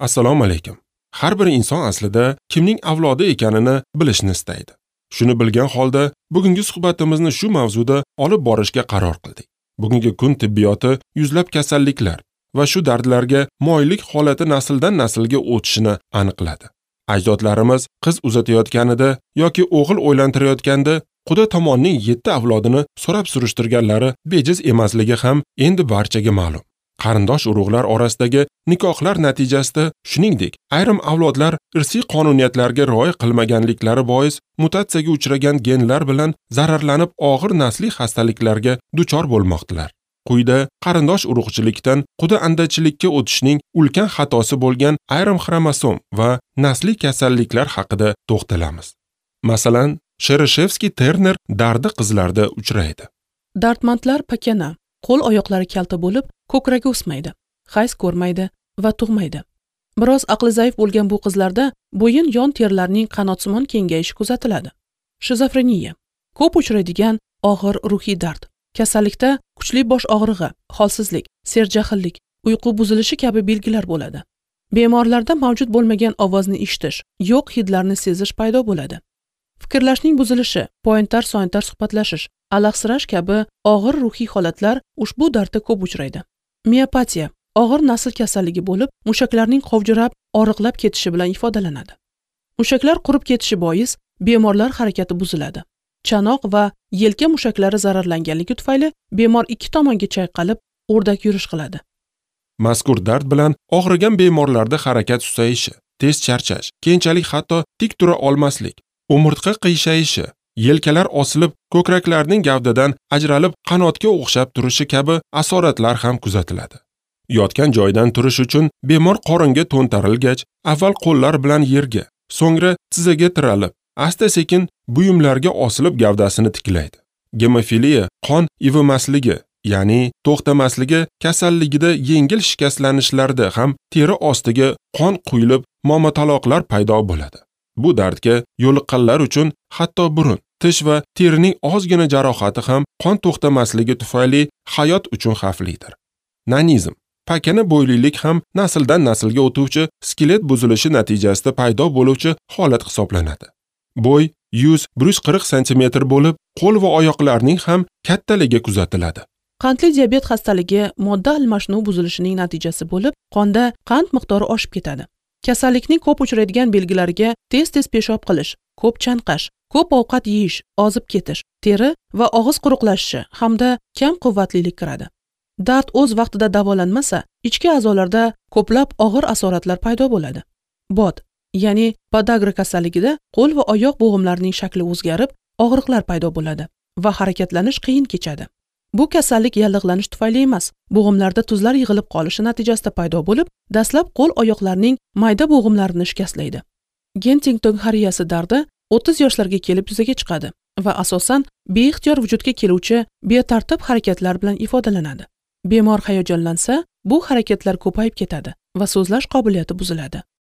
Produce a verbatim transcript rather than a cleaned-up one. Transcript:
Assalomu alaykum. Har bir inson aslida kimning avlodi ekanini bilishni istaydi. Shuni bilgan holda bugungi suhbatimizni shu mavzuda olib borishga qaror qildik. Bugungi kun tibbiyoti yuzlab kasalliklar va shu dardlarga moyillik holati nasldan naslga o'tishini aniqladi. Ajdodlarimiz qiz uzatayotganida yoki o'g'il o'ylantirayotganda Xudo tomonining yetti avlodini so'rab surishtirganlari bejiz emasligi ham endi barchaga ma'lum. Qarindosh urug'lar orasidagi nikohlar natijasida, shuningdek, ayrim avlodlar irsiy qonuniyatlarga rioya qilmaganliklari bois mutatsiyaga uchragan genlar bilan zararlanib og'ir nasliy xastaliklarga duchor bo'lmoqdalar. Quyida qarindosh urug'chilikdan quda andachilikka o'tishning ulkan xatosi bo'lgan ayrim xromosom va nasliy kasalliklar haqida to'xtalamiz. Masalan, Shereshevskiy-Terner dardi qizlarda uchraydi. Dardmandlar pakana, qo'l oyoqlari kalta bo'lib, ko'kragi o'smaydi, hayz ko'rmaydi va tug'maydi. Biroz aqli zaif bo'lgan bu qizlarda bo'yin yon terilarining qanotsimon kengayishi kuzatiladi. Shizofreniya, ko'p uchraydigan og'ir ruhiy dard. Kasallikda kuchli bosh og'rig'i, holsizlik, serjahllik, uyqu buzilishi kabi belgilar bo'ladi. Bemorlarda mavjud bo'lmagan ovozni eshitish, yo'q hidlarni sezish paydo bo'ladi. Fikrlashning buzilishi, pointar-sointar suhbatlashish, alahsirash kabi og'ir ruhiy holatlar ushbu dardda ko'p uchraydi. Miopatiya og'ir nasl kasalligi bo'lib, mushaklarning qovjirab, og'riqlab ketishi bilan ifodalanadi. Mushaklar qurib ketishi bois bemorlar harakati buziladi. Chanoq va yelka mushaklari zararlanganligi tufayli bemor ikki tomonga chayqalib, o'rdak yurish qiladi. Mazkur dard bilan og'rigan bemorlarda harakat susayishi, tez charchash, keyinchalik hatto tik tura olmaslik, umurtqa qiyshayishi, yelkalar osilib, ko'kraklarning gavdadan ajralib qanotga o'xshab turishi kabi asoratlar ham kuzatiladi. Yotgan joydan turish uchun bemor qoringa to'ntarilgach, avval qo'llar bilan yerga, so'ngra tizzaga tiralib, asta-sekin buyumlarga osilib gavdasini tiklaydi. Gemofiliya qon ivimasligi, ya'ni to'xtamasligi kasalligida yengil shikastlanishlarda ham teri ostiga qon quyilib, momataloqlar paydo bo'ladi. Bu dardga yo'liqqanlar uchun hatto burun, tish va terining ozgina jarohati ham qon to'xtamasligi tufayli hayot uchun xavflidir. Nanizm, pakana bo'ylilik ham nasldan naslga o'tuvchi skelet buzilishi natijasida paydo bo'luvchi holat hisoblanadi. Bo'y yuz bir yuz qirq santimetr bo'lib, qo'l va oyoqlarning ham kattaligi kuzatiladi. Qandli diabet xastaligi modda almashinuv buzilishining natijasi bo'lib, qonda qand miqdori oshib ketadi. Kasallikning ko'p uchraydigan belgilariga tez-tez peshob qilish, ko'p chanqash, ko'p ovqat yeyish, ozib ketish, teri va og'iz quruqlashishi hamda kam quvvatlilik kiradi. Dard o'z vaqtida davolanmasa, ichki a'zolarda ko'plab og'ir asoratlar paydo bo'ladi. Bod, ya'ni podagra kasalligida qo'l va oyoq bo'g'imlarining shakli o'zgarib, og'riqlar paydo bo'ladi va harakatlanish qiyin kechadi. Bu kasallik yallig'lanish tufayli emas, bo'g'imlarda tuzlar yig'ilib qolishi natijasida paydo bo'lib, dastlab qo'l oyoqlarning mayda bo'g'imlarini shikastlaydi. Gentington xoriyasi dardi o'ttiz yoshlarga kelib yuzaga chiqadi va asosan beixtiyor vujudga keluvchi betartib harakatlar bilan ifodalanadi. Bemor hayajonlansa, bu harakatlar ko'payib ketadi va so'zlash qobiliyati buziladi.